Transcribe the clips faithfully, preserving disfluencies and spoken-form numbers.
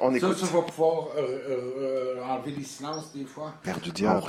on écoute. Ça, ça va pouvoir euh, euh, enlever les silences des fois. Père du diable,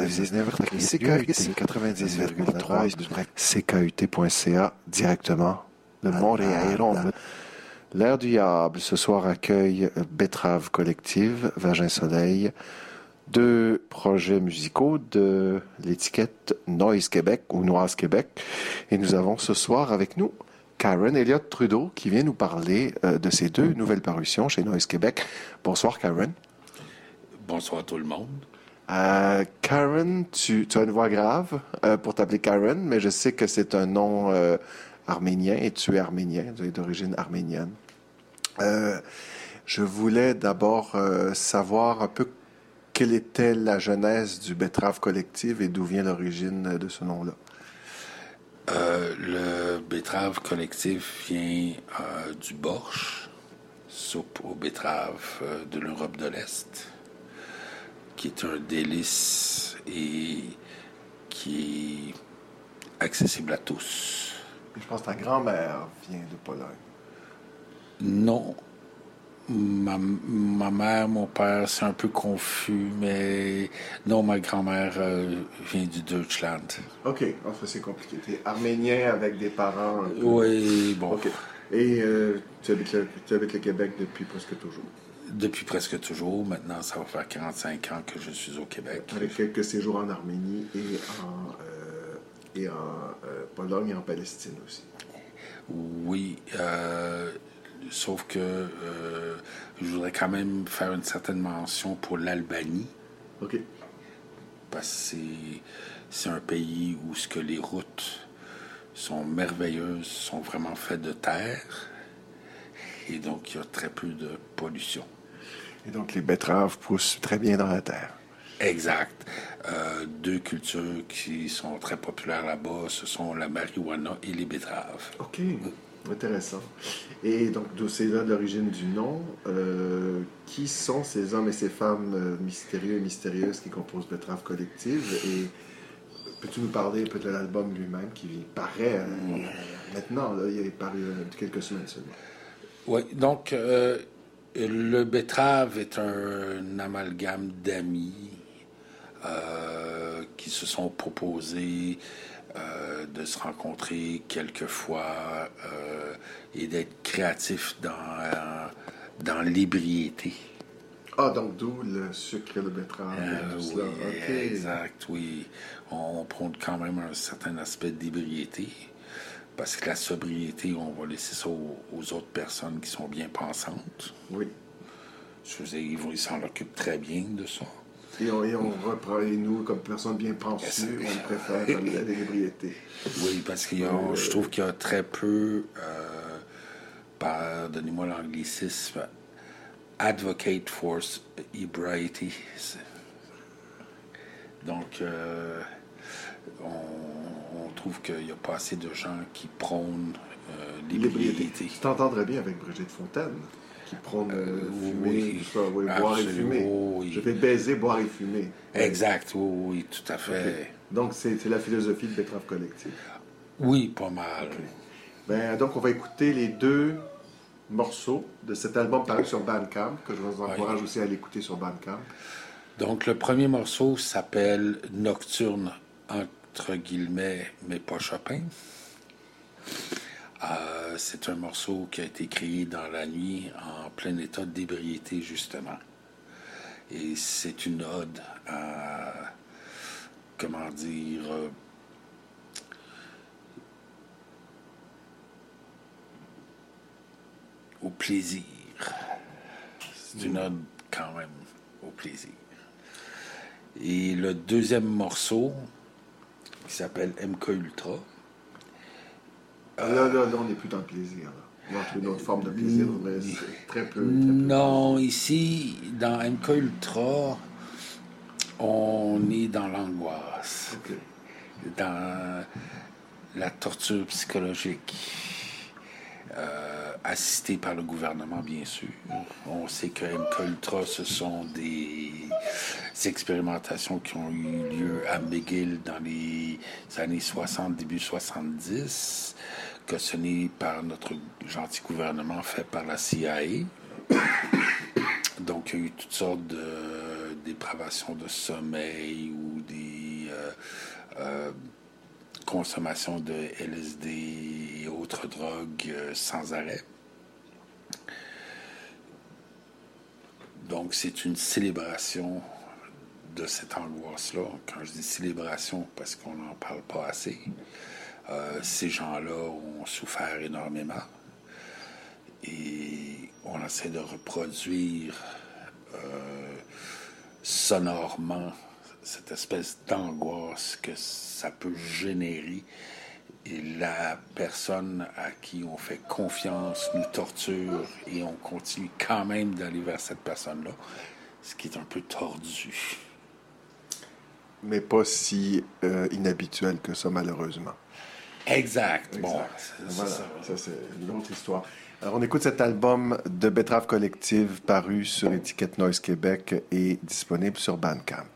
C K U T quatre-vingt-dix virgule trois, C K U T point C A, directement de Montréal. L'air du diable, ce soir, accueille Betterave Collective, Vagin Soleil, deux projets musicaux de l'étiquette Noise Québec ou Noise Québec. Et nous avons ce soir avec nous Karen Elliott Trudeau qui vient nous parler euh, de ces deux nouvelles parutions chez Noise Québec. Bonsoir Karen. Bonsoir tout le monde. Euh, Karen, tu, tu as une voix grave euh, pour t'appeler Karen, mais je sais que c'est un nom euh, arménien et tu es arménien, tu es d'origine arménienne. Euh, je voulais d'abord euh, savoir un peu quelle était la genèse du Betterave Collective et d'où vient l'origine de ce nom-là. Euh, le Betterave Collectif vient euh, du borsch, soupe aux betteraves euh, de l'Europe de l'Est, qui est un délice et qui est accessible à tous. Je pense que ta grand-mère vient de Pologne. Non. Ma, ma mère, mon père, c'est un peu confus, mais non, ma grand-mère euh, vient du Deutschland. OK, enfin, c'est compliqué. Tu es arménien avec des parents... Un peu... Oui, bon. OK. Et euh, tu, habites le, tu habites le Québec depuis presque toujours? Depuis presque toujours. Maintenant, ça va faire quarante-cinq ans que je suis au Québec. Avec quelques séjours en Arménie et en, euh, et en euh, Pologne et en Palestine aussi. Oui, euh, sauf que euh, je voudrais quand même faire une certaine mention pour l'Albanie. OK. Parce que c'est, c'est un pays où ce que les routes sont merveilleuses, sont vraiment faites de terre. Et donc, il y a très peu de pollution. Et donc, les betteraves poussent très bien dans la terre. Exact. Euh, deux cultures qui sont très populaires là-bas, ce sont la marijuana et les betteraves. OK. Intéressant. Et donc, c'est là l'origine du nom. Euh, qui sont ces hommes et ces femmes euh, mystérieux et mystérieuses qui composent Betterave Collective? Et peux-tu nous parler un peu de l'album lui-même qui paraît euh, mmh. maintenant? Là, il est paru euh, quelques semaines seulement. Oui, donc euh, le Betterave est un amalgame d'amis euh, qui se sont proposés euh, de se rencontrer quelquefois euh, et d'être créatifs dans, euh, dans l'ébriété. Ah, donc d'où le sucre, le betterave, euh, tout oui, cela. Okay. Exact, oui. On, on prône quand même un certain aspect d'ébriété. Parce que la sobriété, on va laisser ça aux, aux autres personnes qui sont bien pensantes. Oui. Je veux dire, ils, vont, ils s'en occupent très bien de ça. Et on, et on reprend, et nous, comme personnes bien pensues, on préfère l'ébriété. Oui, parce que euh, je trouve qu'il y a très peu, euh, pardonnez-moi l'anglicisme, advocate for ebriety. Donc, euh, on, on trouve qu'il n'y a pas assez de gens qui prônent euh, l'ébriété. Tu t'entendrais bien avec Brigitte Fontaine, qui prône euh, fumer, oui, tout ça, oui, boire et fumer. Oui. Je vais baiser, boire et fumer. Exact, oui, oui, tout à fait. Okay. Donc, c'est, c'est la philosophie de Betterave Collective. Oui, pas mal. Okay. Ben, donc, on va écouter les deux morceaux de cet album paru sur Bandcamp, que je vous encourage oui. aussi à l'écouter sur Bandcamp. Donc, le premier morceau s'appelle Nocturne, entre guillemets, mais pas Chopin. Euh, c'est un morceau qui a été créé dans la nuit en plein état d'ébriété, justement. Et c'est une ode à, comment dire, euh, au plaisir. C'est une ode quand même au plaisir. Et le deuxième morceau, qui s'appelle M K Ultra. Euh, là, là, là, on n'est plus dans le plaisir. Là. On a une autre forme de plaisir, mais c'est très peu. Très peu non, ici, dans M K Ultra, on est dans l'angoisse, okay. dans la torture psychologique. Euh, assisté par le gouvernement, bien sûr. On sait que M K Ultra, ce sont des expérimentations qui ont eu lieu à McGill dans les années soixante, début soixante-dix, que ce n'est par notre gentil gouvernement fait par la C I A. Donc, il y a eu toutes sortes de dépravations de sommeil ou des euh, euh, consommations de L S D et autres drogues euh, sans arrêt. Donc, c'est une célébration de cette angoisse-là. Quand je dis célébration, parce qu'on n'en parle pas assez, euh, ces gens-là ont souffert énormément. Et on essaie de reproduire euh, sonorement cette espèce d'angoisse que ça peut générer. Et la personne à qui on fait confiance nous torture et on continue quand même d'aller vers cette personne-là, ce qui est un peu tordu. Mais pas si euh, inhabituel que ça, malheureusement. Exact. Exact. Bon, c'est, voilà, c'est ça. ça c'est une autre histoire. Alors, on écoute cet album de Betteraves Collective paru sur étiquette Noise Québec et disponible sur Bandcamp.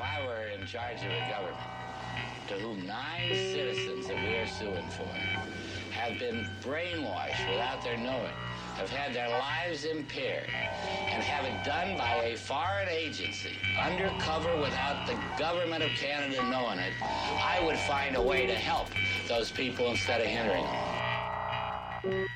I were in charge of a government to whom nine citizens that we are suing for have been brainwashed without their knowing, have had their lives impaired, and have it done by a foreign agency, undercover without the government of Canada knowing it, I would find a way to help those people instead of hindering them.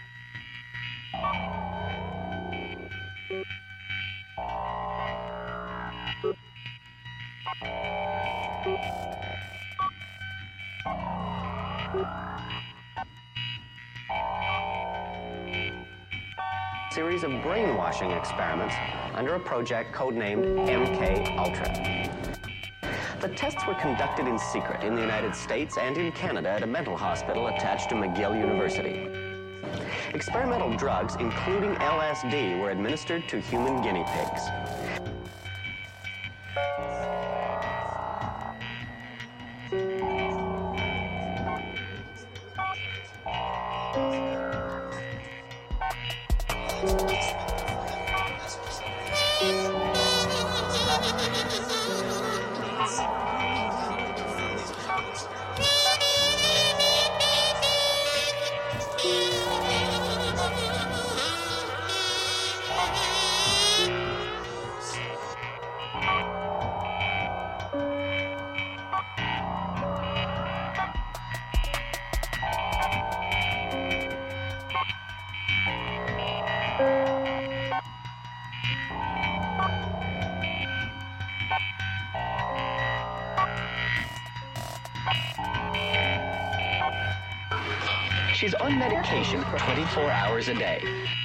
Series of brainwashing experiments under a project codenamed M K Ultra. The tests were conducted in secret in the United States and in Canada at a mental hospital attached to McGill University. Experimental drugs, including L S D, were administered to human guinea pigs. She's on medication twenty-four hours a day.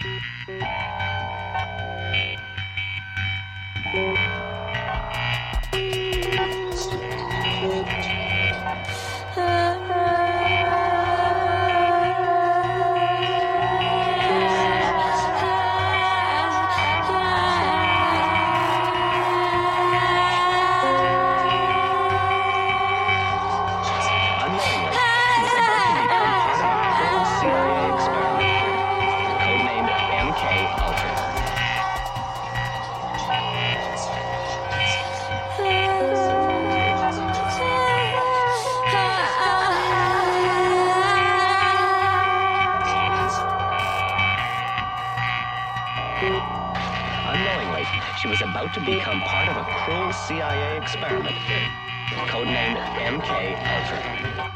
She was about to become part of a cruel C I A experiment, codenamed M K Ultra.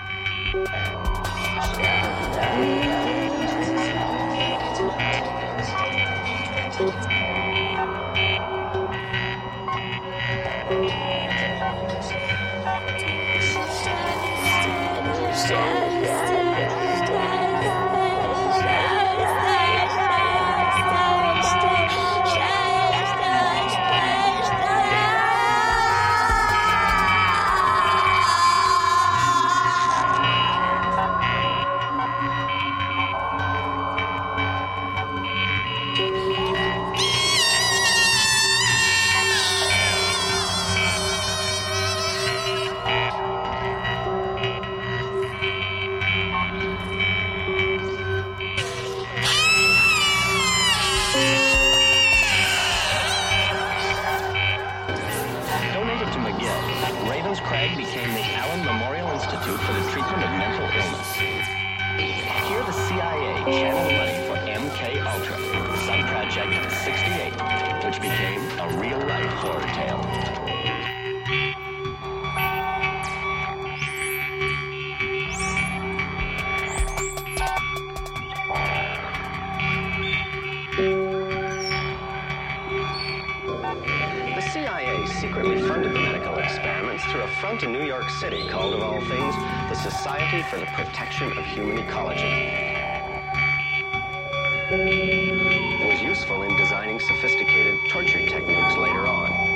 Craig became the Allen Memorial Institute for the Treatment of Mental Illness. Here the C I A channeled money for M K Ultra, Subproject sixty-eight, which became a real-life horror tale. Secretly funded the medical experiments through a front in New York City called, of all things, the Society for the Protection of Human Ecology. It was useful in designing sophisticated torture techniques later on.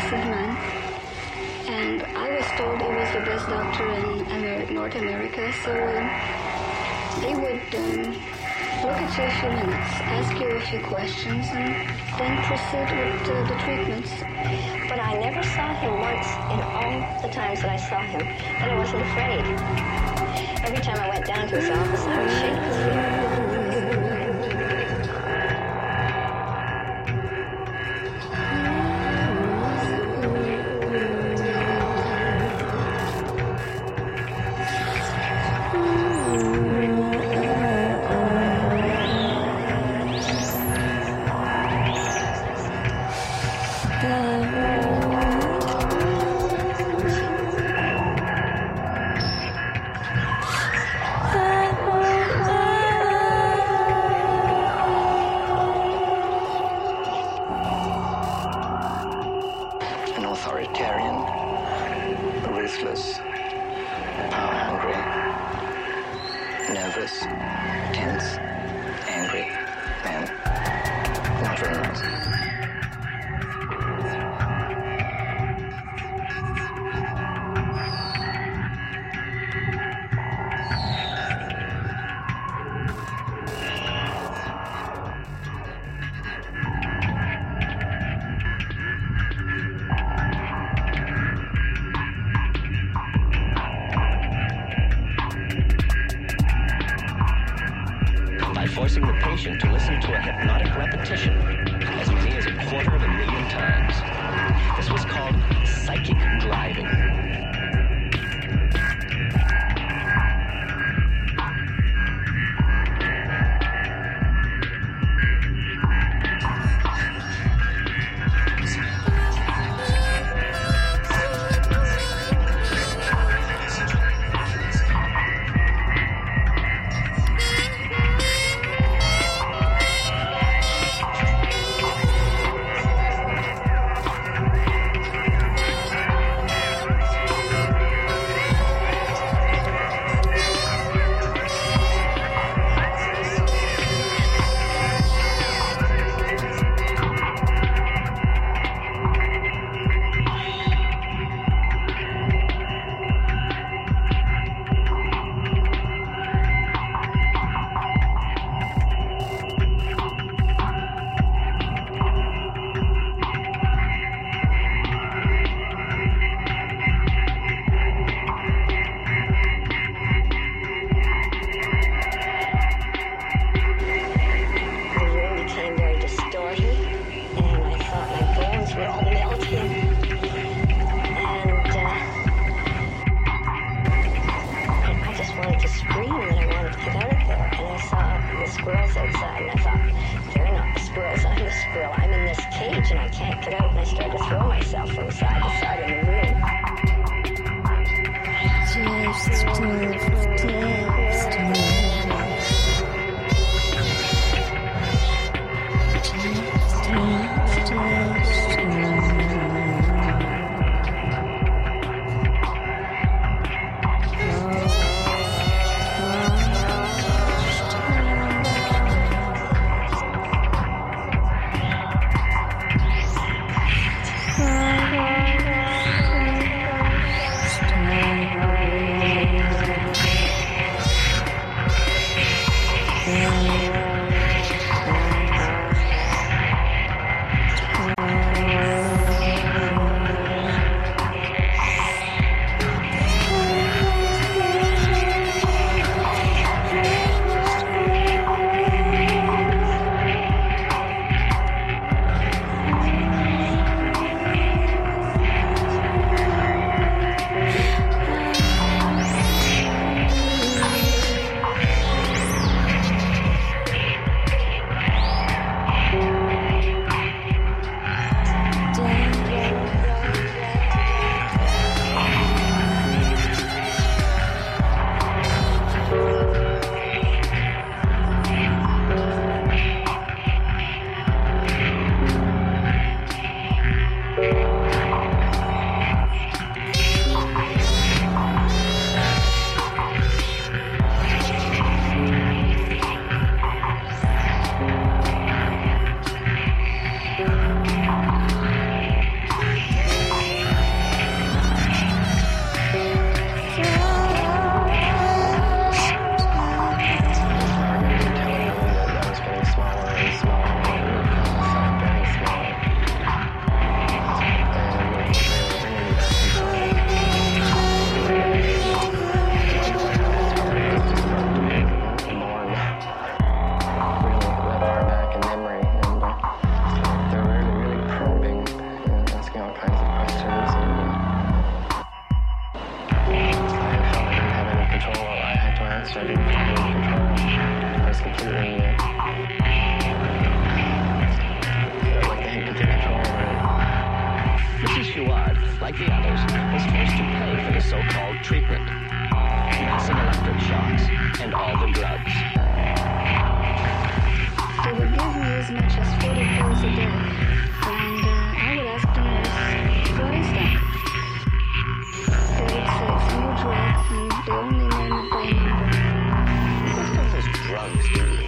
massive man. And I was told he was the best doctor in Amer- North America, so um, they would um, look at you a few minutes, ask you a few questions, and then proceed with uh, the treatments. But I never saw him once in all the times that I saw him that I wasn't afraid. Every time I went down to his office, I would shake with fear. Forcing the patient to listen to a hypnotic repetition as many as a quarter of a million times. This was called psychic driving. Stay Missus Huard, like the others, was forced to pay for the so-called treatment. Massive electric shocks and all the drugs. They would give me as much as forty pills a day, and uh, I would ask the nurse, what is that? They would say it's a new drug, and they only name it by number. What kind of drugs do you?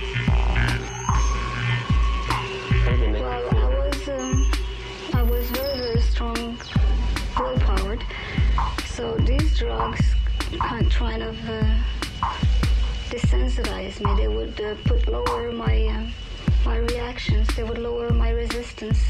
Well, I was, um, I was very, very strong, will-powered, so these drugs kind kind of uh, desensitize me. They would uh, put lower my uh, my reactions. They would lower my resistance.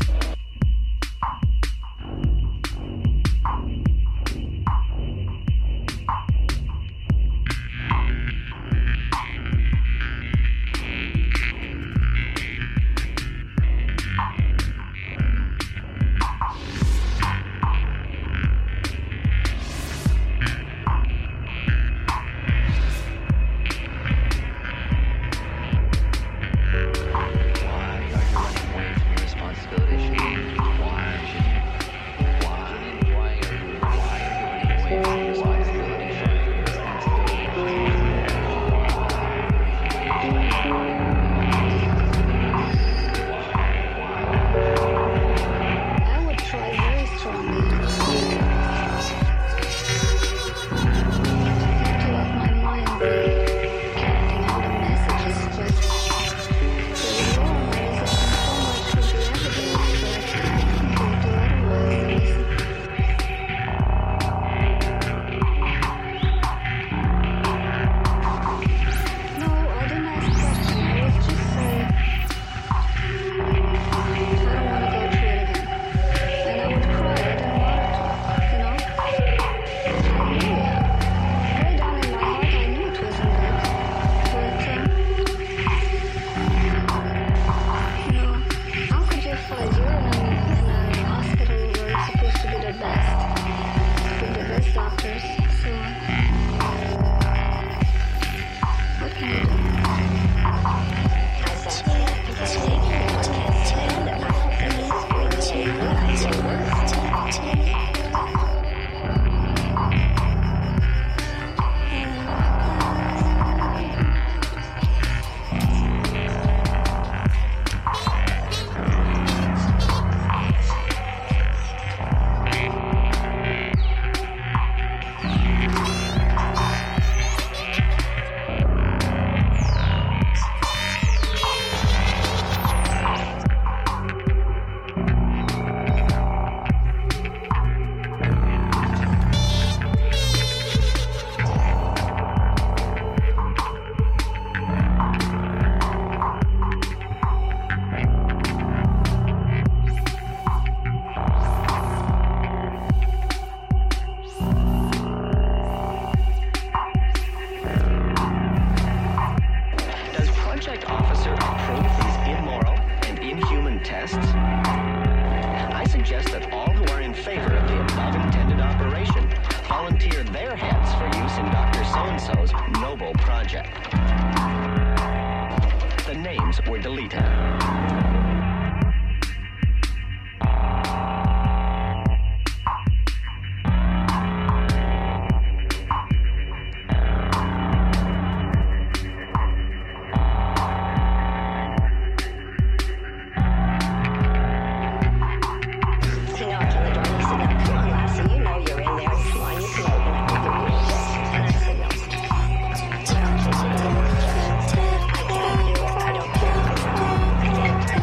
I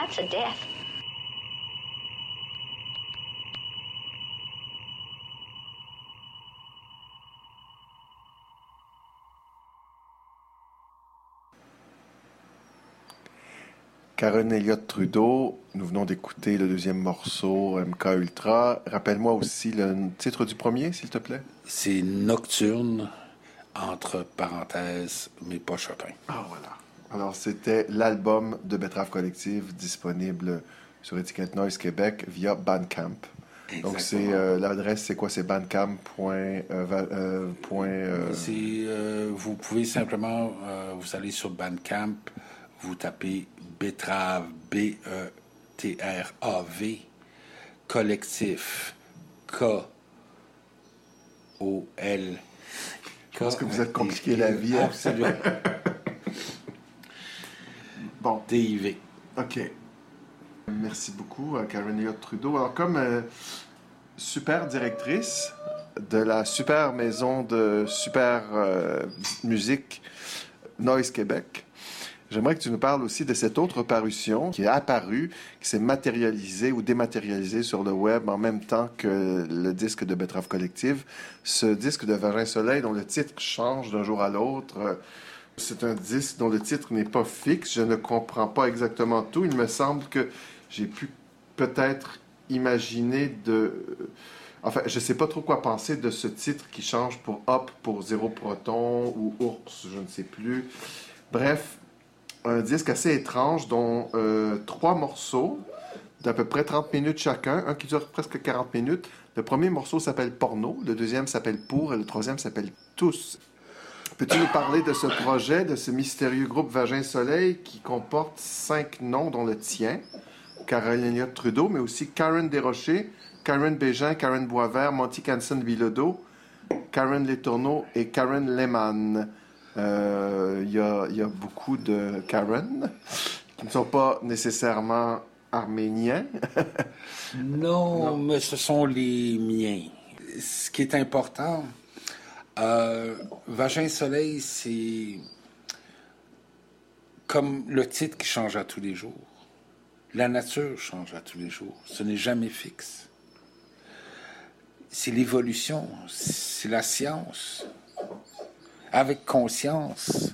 that's a death. Karen Elliott Trudeau, nous venons d'écouter le deuxième morceau, M K Ultra. Rappelle-moi aussi le titre du premier, s'il te plaît. C'est Nocturne, entre parenthèses, mais pas Chopin. Ah, voilà. Alors, c'était l'album de Betrave Collective disponible sur étiquette Noise Québec via Bandcamp. Exactement. Donc, c'est euh, l'adresse, c'est quoi? C'est bandcamp. Euh, euh, euh... C'est, euh, vous pouvez simplement, euh, vous allez sur Bandcamp, vous tapez Betrave, B E T R A V, collectif, K O L. Je pense que vous êtes compliqué la vie. Hein? Absolument. Bon. D I V. OK. Merci beaucoup, Karen Elliott Trudeau. Alors, comme euh, super directrice de la super maison de super euh, musique Noise Québec, j'aimerais que tu nous parles aussi de cette autre parution qui est apparue, qui s'est matérialisée ou dématérialisée sur le web en même temps que le disque de Betrave Collective. Ce disque de Vagin Soleil, dont le titre change d'un jour à l'autre. C'est un disque dont le titre n'est pas fixe. Je ne comprends pas exactement tout. Il me semble que j'ai pu peut-être imaginer de... Enfin, je ne sais pas trop quoi penser de ce titre qui change pour Hop, pour Zéro Proton ou Ours, je ne sais plus. Bref, un disque assez étrange dont euh, trois morceaux d'à peu près trente minutes chacun, un qui dure presque quarante minutes. Le premier morceau s'appelle Porno, le deuxième s'appelle Pour et le troisième s'appelle Tous. Peux-tu nous parler de ce projet, de ce mystérieux groupe Vagin Soleil qui comporte cinq noms, dont le tien, Karen Elliott Trudeau, mais aussi Karen Desrochers, Karen Bégin, Karen Boisvert, Monty Canson-Bilodeau, Karen Letourneau et Karen Lehman. Il euh, y, y a beaucoup de Karen qui ne sont pas nécessairement arméniens. non, non, mais ce sont les miens. Ce qui est important... Euh, Vagin Soleil, c'est comme le titre qui change à tous les jours. La nature change à tous les jours. Ce n'est jamais fixe. C'est l'évolution, c'est la science. Avec conscience,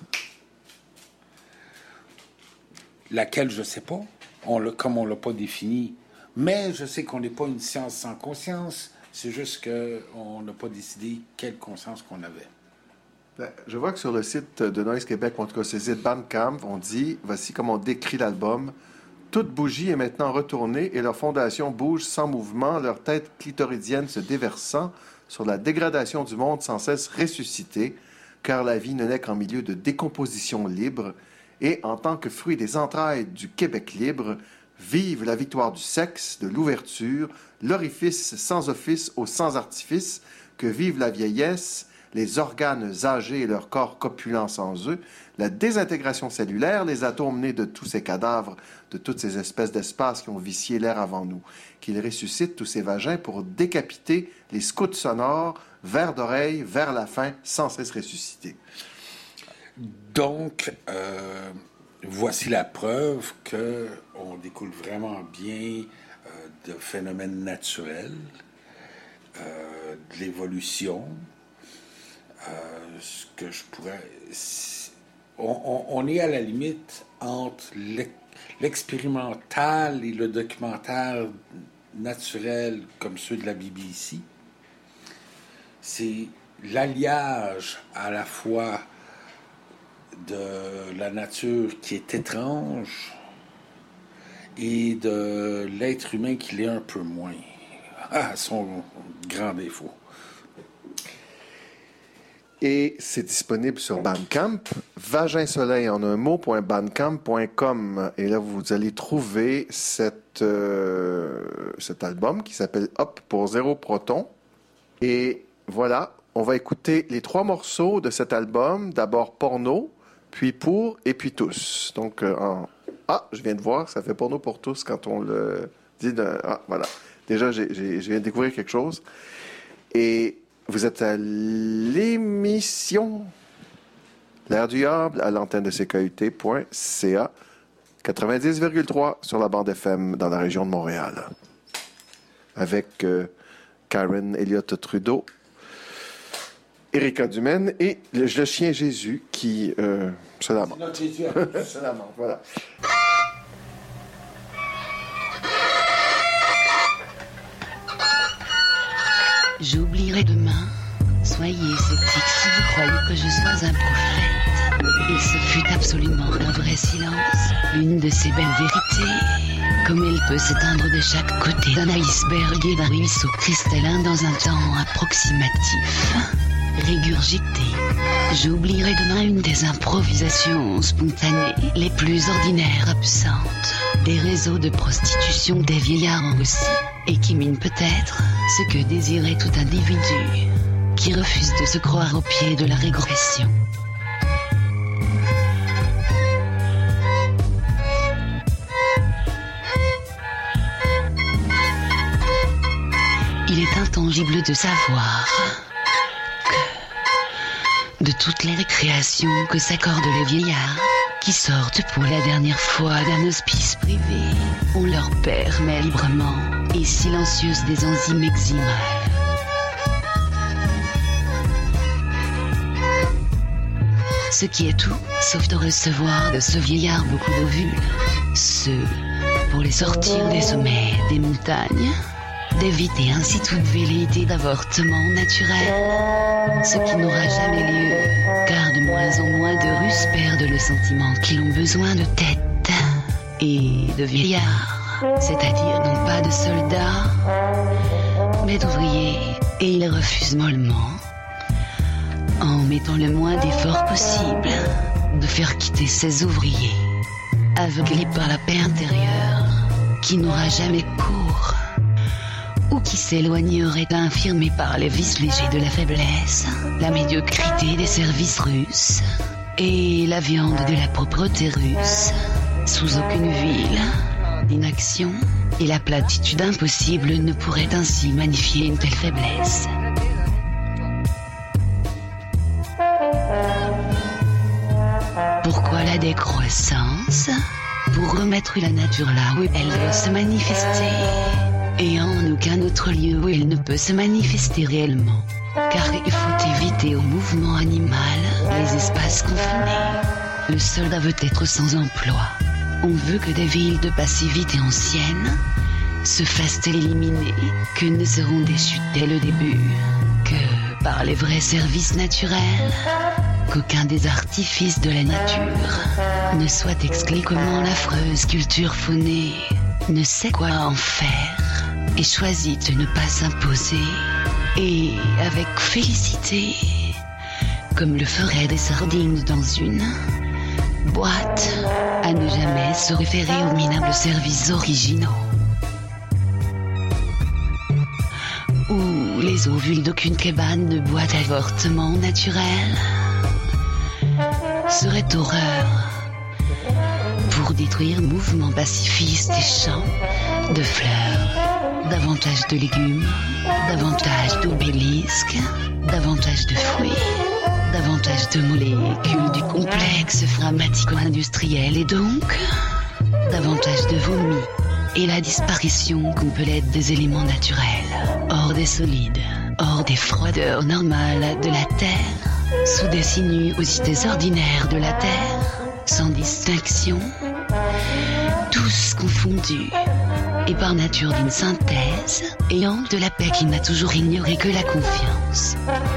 laquelle je ne sais pas, on l'a, comme on ne l'a pas défini. Mais je sais qu'on n'est pas une science sans conscience. C'est juste qu'on n'a pas décidé quelle conscience qu'on avait. Ben, je vois que sur le site de Noise Québec, en tout cas, c'est site Bandcamp, on dit, voici comment on décrit l'album. Toute bougie est maintenant retournée et leur fondation bouge sans mouvement, leur tête clitoridienne se déversant sur la dégradation du monde sans cesse ressuscité, car la vie ne naît qu'en milieu de décomposition libre, et en tant que fruit des entrailles du Québec libre, vive la victoire du sexe, de l'ouverture, l'orifice sans office au sans artifice, que vive la vieillesse, les organes âgés et leur corps copulents sans eux, la désintégration cellulaire, les atomes nés de tous ces cadavres, de toutes ces espèces d'espaces qui ont vicié l'air avant nous, qu'ils ressuscitent tous ces vagins pour décapiter les scouts sonores, vers d'oreille, vers la fin, sans cesse ressuscités. Donc, euh, voici la preuve qu'on découle vraiment bien euh, de phénomènes naturels, euh, de l'évolution. Euh, ce que je pourrais... On, on, on est à la limite entre l'expérimental et le documentaire naturel comme ceux de la B B C. C'est l'alliage à la fois de la nature qui est étrange et de l'être humain qui l'est un peu moins, à son grand défaut. Et c'est disponible sur Bandcamp, Vagin Soleil en un mot, .bandcamp point com. Et là, vous allez trouver cette, euh, cet album qui s'appelle Hop pour Zéro Proton. Et voilà, on va écouter les trois morceaux de cet album. D'abord Porno, puis Pour et puis Tous. Donc, euh, en... ah, je viens de voir, ça fait Porno pour tous quand on le dit. De... Ah, voilà. Déjà, j'ai, j'ai, je viens de découvrir quelque chose. Et vous êtes à l'émission L'air du diable à l'antenne de C K U T point C A quatre-vingt-dix virgule trois sur la bande F M dans la région de Montréal. Avec euh, Karen Elliott Trudeau, Erika Dumaine et le, le chien Jésus qui euh, se lamente. Se lamente, voilà. J'oublierai demain. Soyez sceptiques si vous croyez que je sois un prophète. Et ce fut absolument un vrai silence, l'une de ces belles vérités, comme elle peut s'éteindre de chaque côté d'un iceberg et d'un ruisseau cristallin dans un temps approximatif. Régurgité. J'oublierai demain une des improvisations spontanées, les plus ordinaires absentes, des réseaux de prostitution des vieillards aussi, et qui minent peut-être ce que désirait tout individu qui refuse de se croire au pied de la régression. Il est intangible de savoir que, de toutes les récréations que s'accordent les vieillards, qui sortent pour la dernière fois d'un hospice privé, on leur permet librement et silencieuse des enzymes eximales. Ce qui est tout, sauf de recevoir de ce vieillard beaucoup d'ovules. Ce, pour les sortir des sommets des montagnes, d'éviter ainsi toute velléité d'avortement naturel. Ce qui n'aura jamais lieu, car de moins en moins de Russes perdent le sentiment qu'ils ont besoin de tête et de vieillards, c'est-à-dire non pas de soldats, mais d'ouvriers, et ils refusent mollement, en mettant le moins d'efforts possible, de faire quitter ces ouvriers, aveuglés par la paix intérieure, qui n'aura jamais cours, ou qui s'éloignerait infirmés par les vices légers de la faiblesse, la médiocrité des services russes, et la viande de la propreté russe, sous aucune ville, d'inaction, et la platitude impossible ne pourrait ainsi magnifier une telle faiblesse. Pourquoi la décroissance? Pour remettre la nature là où elle doit se manifester, et en aucun autre lieu où elle ne peut se manifester réellement. Car il faut éviter au mouvement animal les espaces confinés. Le soldat veut être sans emploi. On veut que des villes de passivité anciennes se fassent éliminer, que ne seront déchues dès le début que par les vrais services naturels, qu'aucun des artifices de la nature ne soit exclu. Comment l'affreuse culture faunée ne sait quoi en faire et choisit de ne pas s'imposer, et avec félicité, comme le feraient des sardines dans une boîte, à ne jamais se référer aux minables services originaux, où les ovules d'aucune cabane de boîte d'avortement naturel serait horreur pour détruire mouvement pacifiste et champs de fleurs, davantage de légumes, davantage d'obélisques, davantage de fruits, davantage de molécules du complexe pharmacico-industriel et donc davantage de vomi et la disparition complète des éléments naturels, hors des solides, hors des froideurs normales de la terre, sous des sinuosités ordinaires de la terre, sans distinction, tous confondus, et par nature d'une synthèse, ayant de la paix qui n'a toujours ignoré que la confiance.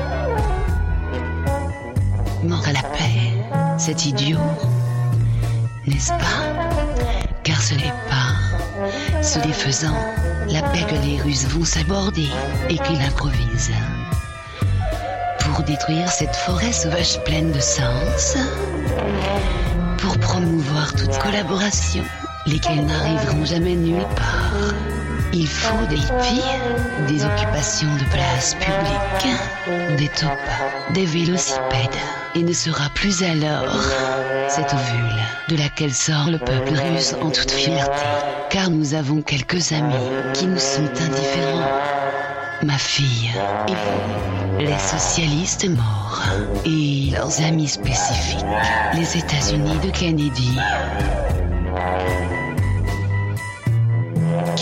Mort à la paix, c'est idiot, n'est-ce pas? Car ce n'est pas, ce défaisant, la paix que les Russes vont s'aborder et qu'ils improvisent. Pour détruire cette forêt sauvage pleine de sens, pour promouvoir toute collaboration, lesquelles n'arriveront jamais nulle part. Il faut des hippies, des occupations de places publiques, des taupes, des vélocipèdes, et ne sera plus alors cette ovule de laquelle sort le peuple russe en toute fierté, car nous avons quelques amis qui nous sont indifférents. Ma fille, et vous, les socialistes morts, et leurs amis spécifiques, les États-Unis de Kennedy.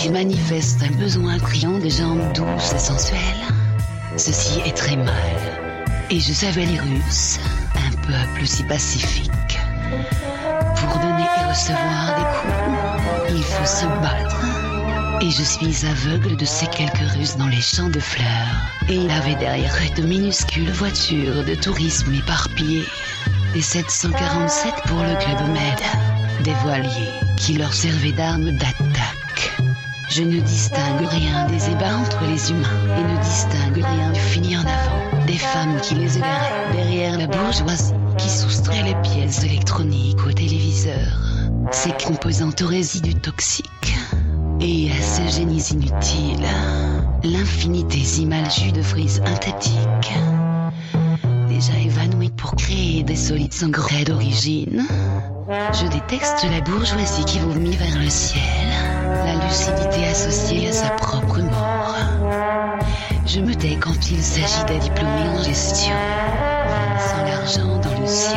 qui manifeste un besoin criant de jambes douces et sensuelles. Ceci est très mal. Et je savais les Russes, un peuple si pacifique. Pour donner et recevoir des coups, il faut se battre. Et je suis aveugle de ces quelques Russes dans les champs de fleurs. Et il avait derrière eux de minuscules voitures de tourisme éparpillées. Des sept cent quarante-sept pour le Club Med. Des voiliers qui leur servaient d'armes d'attaque. Je ne distingue rien des ébats entre les humains et ne distingue rien du fini en avant. Des femmes qui les aideraient derrière la bourgeoisie qui soustrait les pièces électroniques au téléviseur. Ces composantes aux résidus toxiques. Et à ces génies inutiles, l'infinitésimal jus de frise synthétique, déjà évanoui pour créer des solides sans grès d'origine. Je déteste la bourgeoisie qui vomit vers le ciel, la lucidité associée à sa propre mort. Je me tais quand il s'agit des diplômés en gestion, sans l'argent dans le ciel.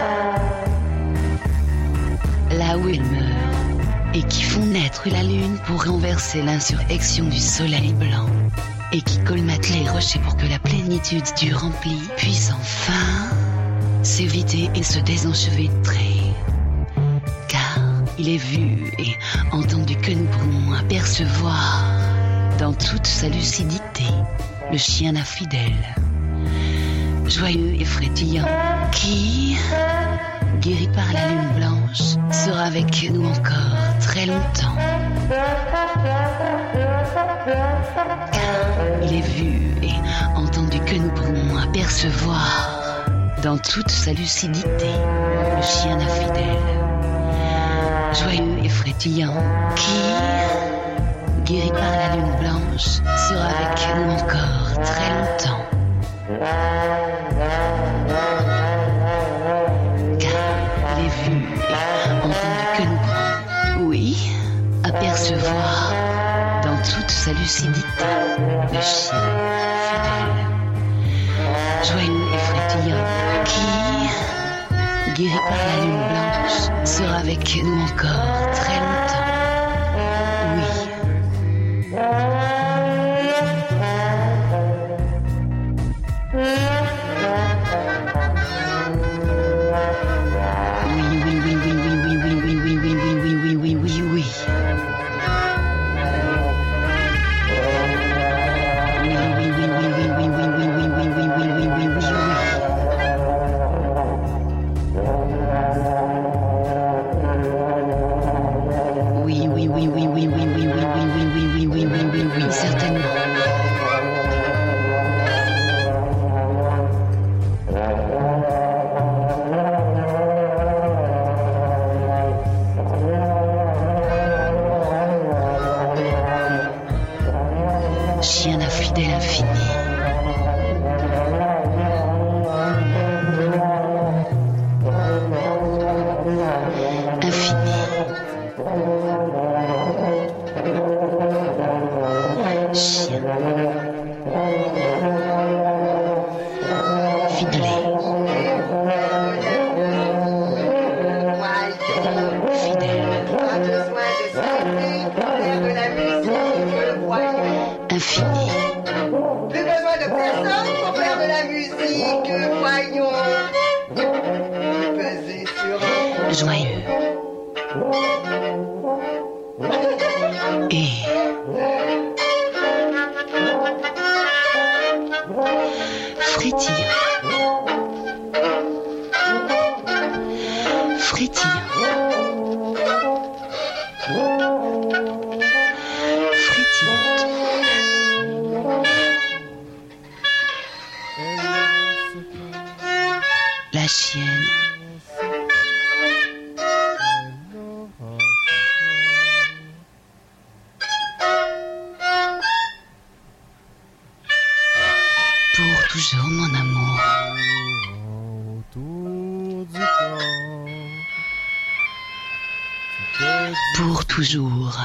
Là où ils meurent, et qui font naître la lune pour renverser l'insurrection du soleil blanc, et qui colmatent les rochers pour que la plénitude du rempli puisse enfin s'éviter et se désenchevêtrer. Car il est vu et entendu que nous pourrons apercevoir, dans toute sa lucidité, le chien infidèle, joyeux et frétillant, qui, guéri par la lune blanche, sera avec nous encore très longtemps. Car il est vu et entendu que nous pourrons apercevoir, dans toute sa lucidité, le chien infidèle, joyeux et frétillant, qui, guéri par la lune blanche, sera avec nous encore très longtemps. Vu et entendu que nous pourrons, oui, apercevoir dans toute sa lucidité le chien fidèle, joyeux et frétillant, qui, guéri par la lune blanche, sera avec nous encore très longtemps. Oui. Chien infidèle infini. Infini. Chien. Fidèle. Infini. Plus besoin de personne pour faire de la musique, voyons. Peser sur joyeux. Et frétillant. Frétillant. La chienne. Pour toujours, mon amour. Pour toujours.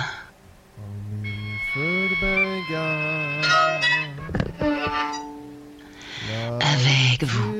Avec vous.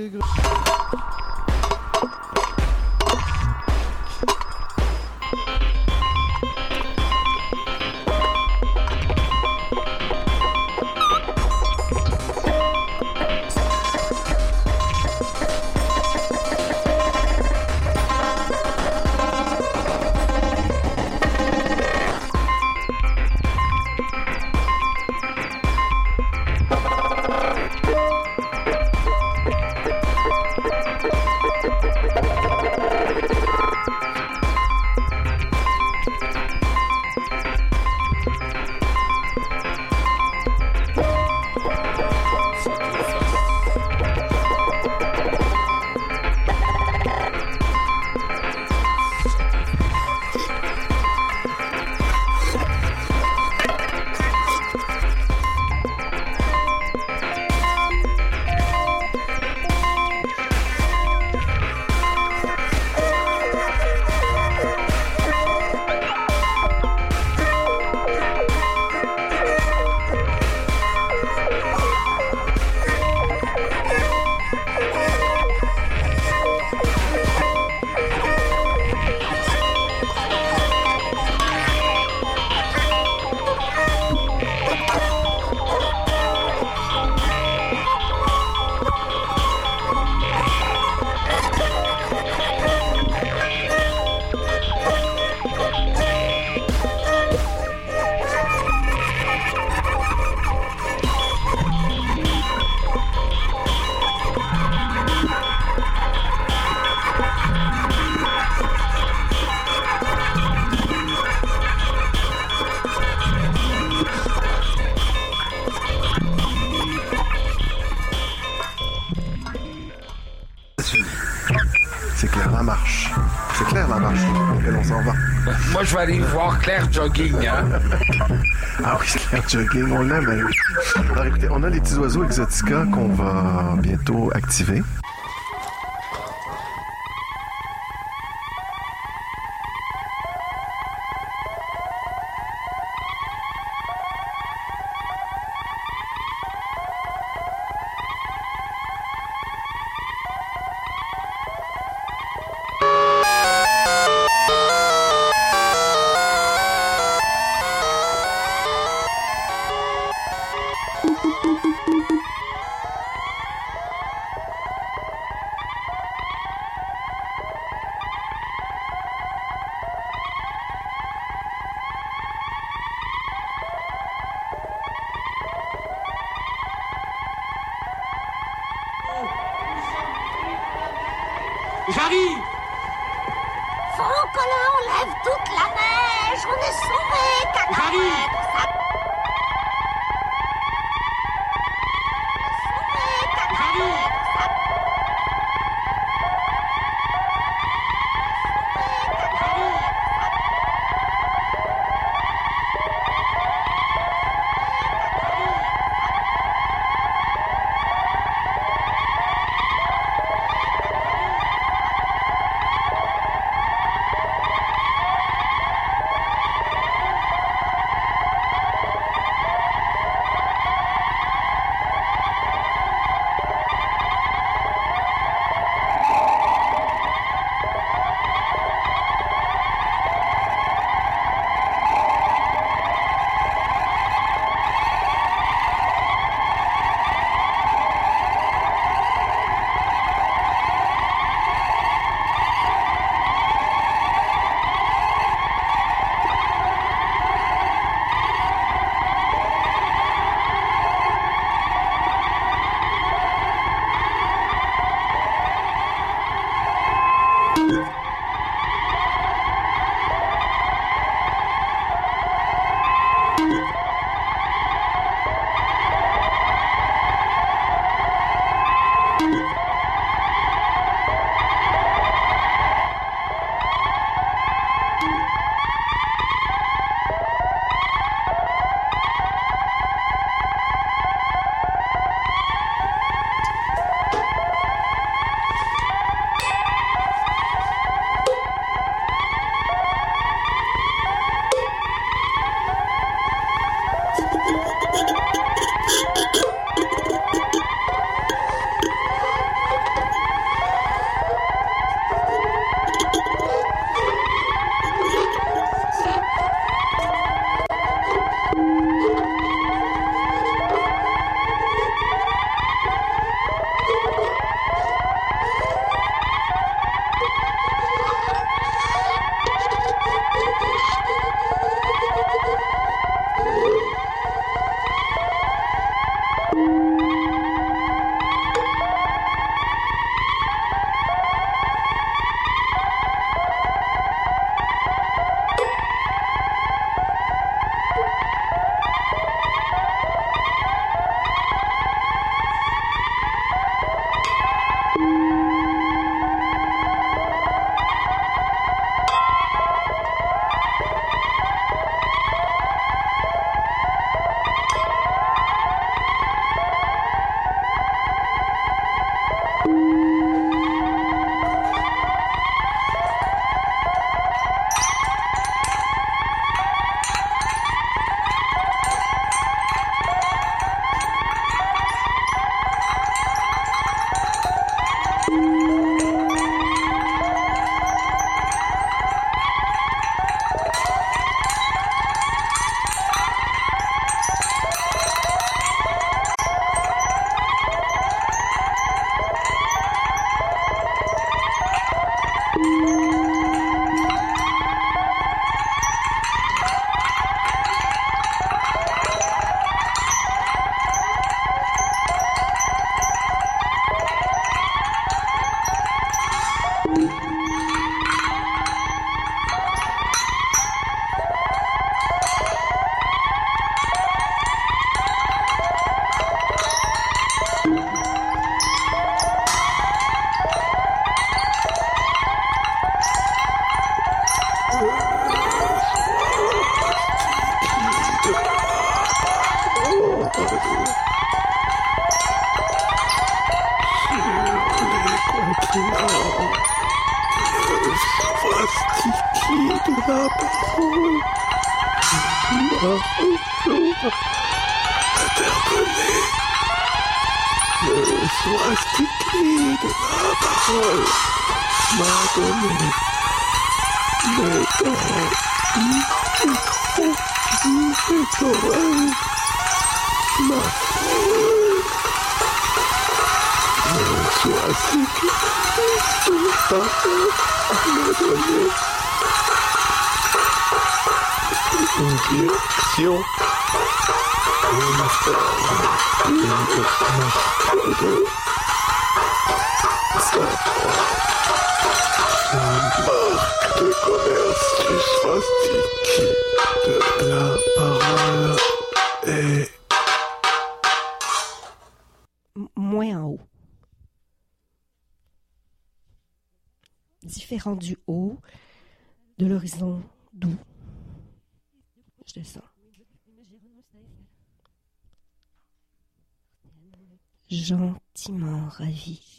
là-dessus. C'est clair, la marche. C'est clair, la marche auquel on s'en va. Moi, je vais aller voir Claire jogging, hein? Ah oui, Claire jogging, on l'aime. Elle. Alors écoutez, on a les petits oiseaux Exotica qu'on va bientôt activer. J'arrive! Faut qu'on enlève toute la neige, on est sauvés, J'arrive! la parole. M'a toujours interpellé. Le swastika de la parole m'a donné les dents du micro du pétorel. Ma folle. Le swastika de la parole m'a donné une direction, une forme, une marque de sa la marque de commerce du swastika de la parole est moins en haut. Différent du haut, de l'horizon doux. Je descends. Gentiment ravi.